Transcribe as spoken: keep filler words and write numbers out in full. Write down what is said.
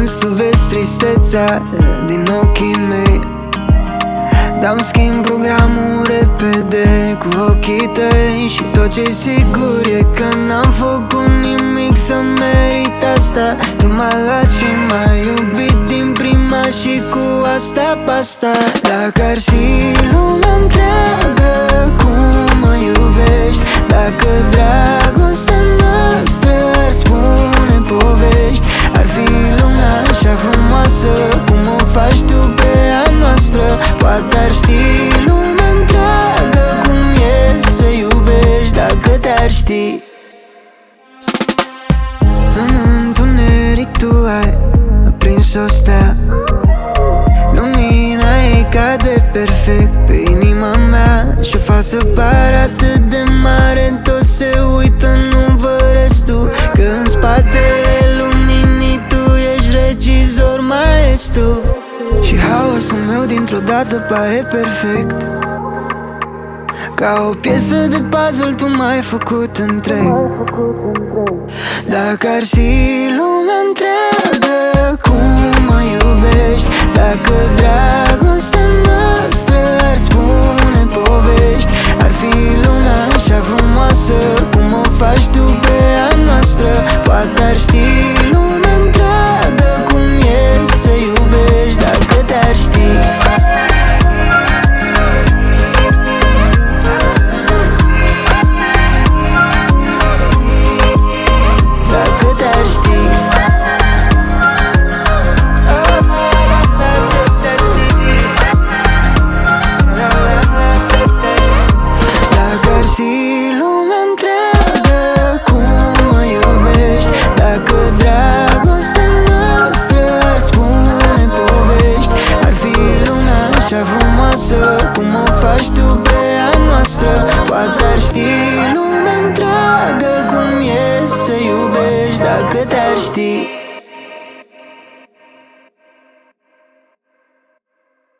plângi, tu vezi tristețea din ochii mei. Dau-mi schimb programul repede cu ochii tăi și tot ce sigur e că n-am făcut nimic să merit asta. Tu m-ai luat și m-ai iubit din prima și cu asta basta. Dacă ar fi lumea întreagă cum mă iubești, dacă dragostea noastră ar spune povești, ar fi lumea așa frumoasă cum o faci tu pe a noastră. Poate ar ști lumea întreagă cum e să iubești dacă te-ar ști. În întuneric tu ai aprins o stea, lumina ei cade perfect pe inima mea și-o fac să pară atât de mare. Toți se uită, nu văd restul, că în spatele luminii tu ești regizor, maestru. Și haosul meu dintr-o dată pare perfect, ca o piesă de puzzle tu m-ai făcut întreg. Dacă ar ști lumea întreagă cum mă iubești, dacă dragostea noastră ar spune povești, ar fi lumea așa frumoasă cum o faci tu pe a noastră. Poate ar ști lumea întreagă cum e să iubești dacă te-ar ști. Cum o faci tu pe a noastră, poate ar ști lumea întreagă cum e să iubești dacă te-ar ști.